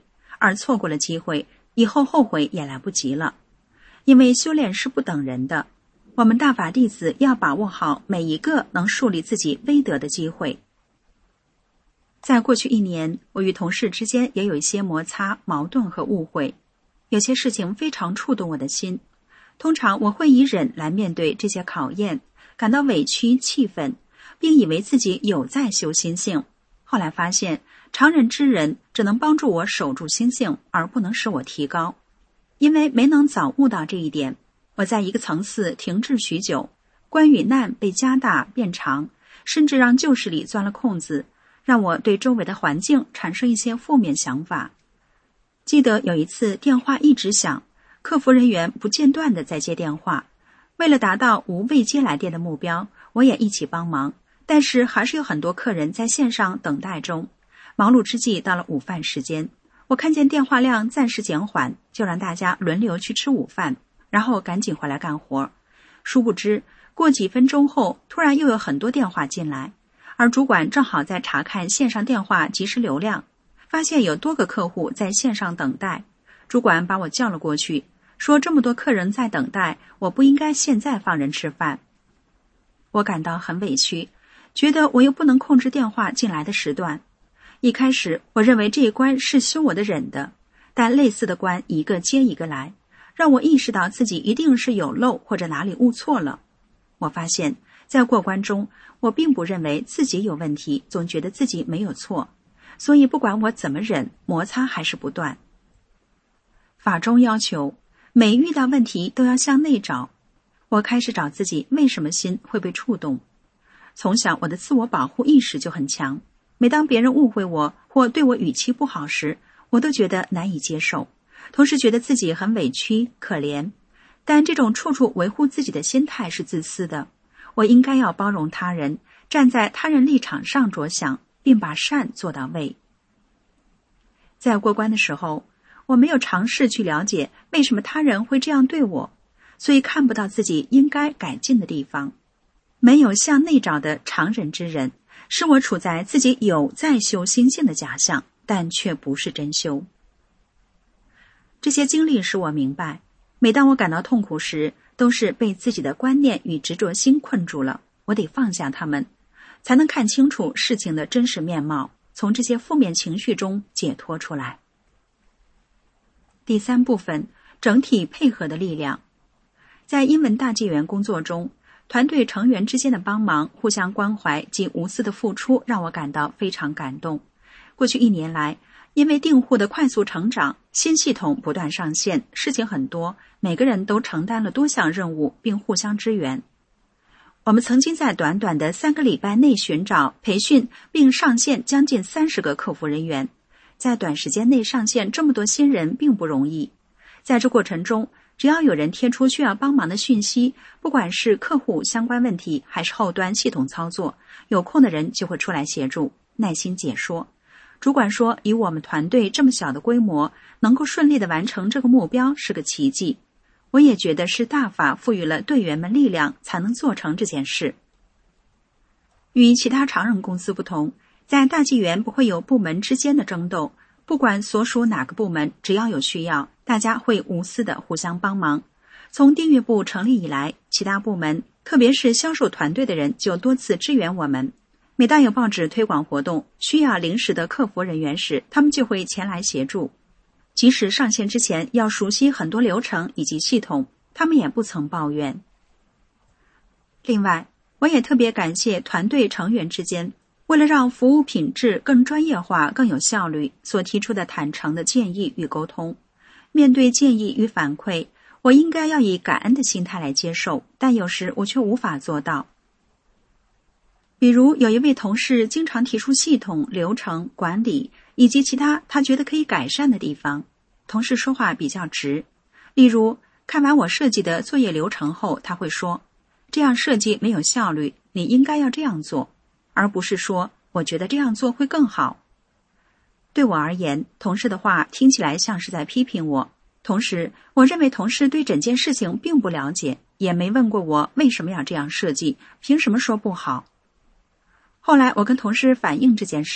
[SPEAKER 6] 而错过了机会，以后后悔也来不及了。因为修炼是不等人的，我们大法弟子要把握好每一个能树立自己威德的机会。在过去1年，我与同事之间也有一些摩擦、矛盾和误会，有些事情非常触动我的心。通常我会以忍来面对这些考验，感到委屈、气愤，并以为自己有在修心性。后来发现，常人之忍只能帮助我守住心性，而不能使我提高。因为没能早悟到这一点，我在一个层次停滞许久，关与难被加大变长，甚至让旧事里钻了空子，让我对周围的环境产生一些负面想法。记得有一次电话一直响，客服人员不间断地在接电话，为了达到无未接来电的目标，我也一起帮忙，但是还是有很多客人在线上等待中。忙碌之际，到了午饭时间，我看见电话量暂时减缓，就让大家轮流去吃午饭，然后赶紧回来干活。殊不知，过几分钟后，突然又有很多电话进来，而主管正好在查看线上电话即时流量，发现有多个客户在线上等待。主管把我叫了过去，说这么多客人在等待，我不应该现在放人吃饭。我感到很委屈，觉得我又不能控制电话进来的时段。一开始我认为这一关是修我的忍的，但类似的关一个接一个来，让我意识到自己一定是有漏或者哪里误错了。我发现在过关中，我并不认为自己有问题，总觉得自己没有错，所以不管我怎么忍，摩擦还是不断。法中要求每遇到问题都要向内找，我开始找自己为什么心会被触动。从小我的自我保护意识就很强，每当别人误会我或对我语气不好时，我都觉得难以接受，同时觉得自己很委屈可怜。但这种处处维护自己的心态是自私的，我应该要包容他人，站在他人立场上着想，并把善做到位。在过关的时候，我没有尝试去了解为什么他人会这样对我，所以看不到自己应该改进的地方。没有向内找的常人之人，使我处在自己有在修心性的假象，但却不是真修。这些经历使我明白，每当我感到痛苦时，都是被自己的观念与执着心困住了，我得放下他们，才能看清楚事情的真实面貌，从这些负面情绪中解脱出来。第3部分，整体配合的力量。在英文大纪元工作中，团队成员之间的帮忙、互相关怀及无私的付出让我感到非常感动。过去1年来，因为订户的快速成长，新系统不断上线，事情很多，每个人都承担了多项任务，并互相支援。我们曾经在短短的3个礼拜内寻找、培训并上线将近30个客服人员。在短时间内上线这么多新人并不容易。在这过程中，只要有人贴出需要帮忙的讯息，不管是客户相关问题还是后端系统操作，有空的人就会出来协助，耐心解说。主管说，以我们团队这么小的规模，能够顺利地完成这个目标是个奇迹。我也觉得是大法赋予了队员们力量，才能做成这件事。与其他常人公司不同，在大纪元不会有部门之间的争斗，不管所属哪个部门，只要有需要，大家会无私的互相帮忙。从订阅部成立以来，其他部门，特别是销售团队的人就多次支援我们。每当有报纸推广活动需要临时的客服人员时，他们就会前来协助。即使上线之前要熟悉很多流程以及系统，他们也不曾抱怨。另外，我也特别感谢团队成员之间为了让服务品质更专业化、更有效率，所提出的坦诚的建议与沟通。面对建议与反馈，我应该要以感恩的心态来接受，但有时我却无法做到。比如有一位同事经常提出系统、流程、管理以及其他他觉得可以改善的地方。同事说话比较直，例如看完我设计的作业流程后，他会说，这样设计没有效率，你应该要这样做，而不是说我觉得这样做会更好。对我而言，同事的话听起来像是在批评我，同时我认为同事对整件事情并不了解，也没问过我为什么要这样设计，凭什么说不好。后来我跟同事反映这件事，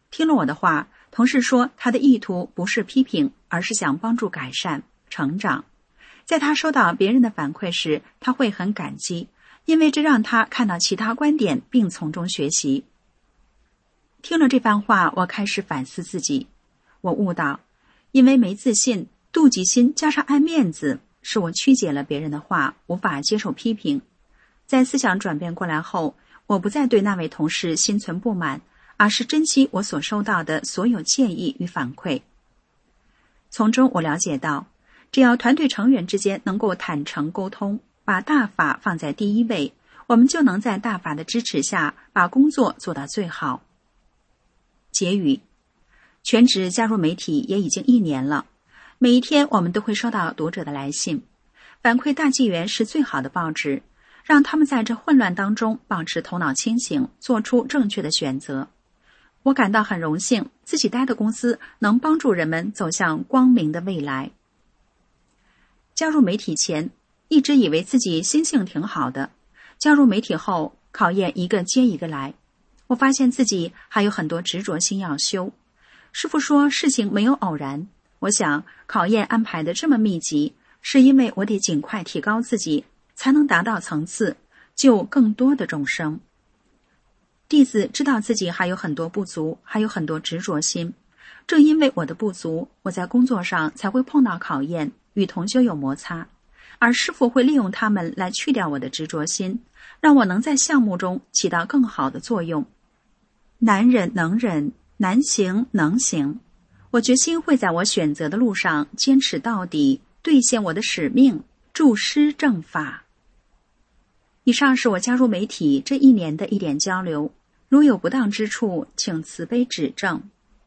[SPEAKER 6] 听了我的话，同事说他的意图不是批评，而是想帮助改善、成长。在他收到别人的反馈时，他会很感激，因为这让他看到其他观点并从中学习。听了这番话，我开始反思自己。我悟到，因为没自信、妒忌心加上爱面子，使我曲解了别人的话，无法接受批评。在思想转变过来后，我不再对那位同事心存不满，而是珍惜我所收到的所有建议与反馈。从中我了解到，只要团队成员之间能够坦诚沟通，把大法放在第一位，我们就能在大法的支持下把工作做到最好。结语：全职加入媒体也已经1年了，每一天我们都会收到读者的来信，反馈大纪元是最好的报纸，让他们在这混乱当中保持头脑清醒，做出正确的选择。我感到很荣幸，自己待的公司能帮助人们走向光明的未来。加入媒体前，一直以为自己心性挺好的，加入媒体后，考验一个接一个来。我发现自己还有很多执着心要修。师父说事情没有偶然，我想考验安排的这么密集，是因为我得尽快提高自己，才能达到层次，救更多的众生。弟子知道自己还有很多不足，还有很多执着心。正因为我的不足，我在工作上才会碰到考验，与同修有摩擦，而师父会利用他们来去掉我的执着心，让我能在项目中起到更好的作用。难忍能忍，难行能行。我决心会在我选择的路上坚持到底，兑现我的使命，助师正法。以上是我加入媒体这1年的一点交流，如有不当之处，请慈悲指正。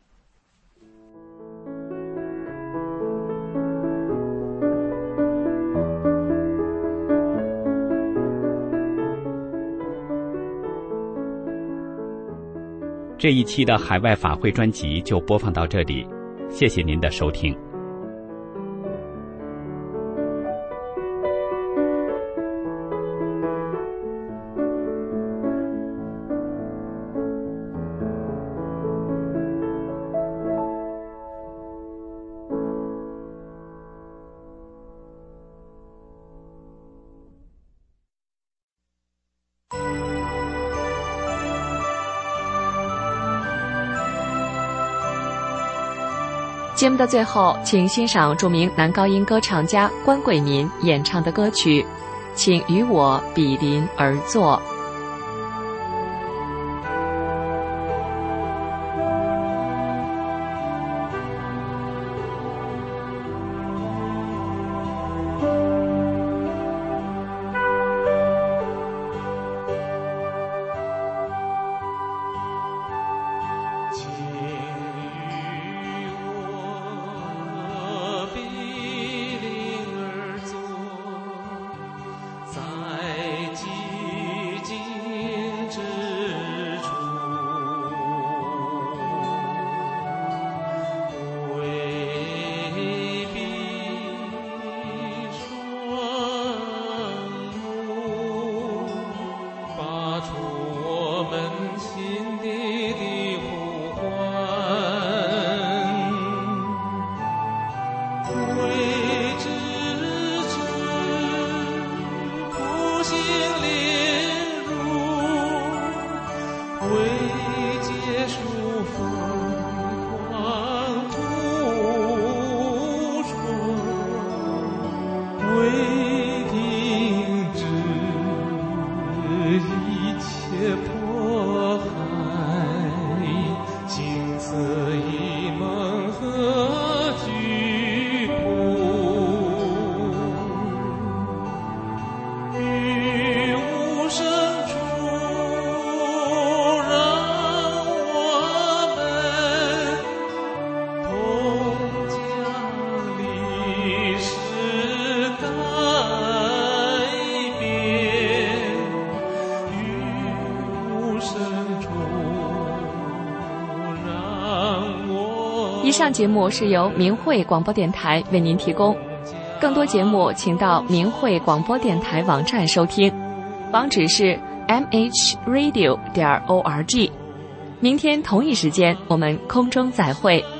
[SPEAKER 1] 这一期的海外法会专辑就播放到这里，谢谢您的收听。
[SPEAKER 3] 节目的最后，请欣赏著名男高音歌唱家关桂民演唱的歌曲《请与我比邻而坐》。以上节目是由明慧广播电台为您提供，更多节目请到明慧广播电台网站收听，网址是mhradio.org。 明天同一时间我们空中再会。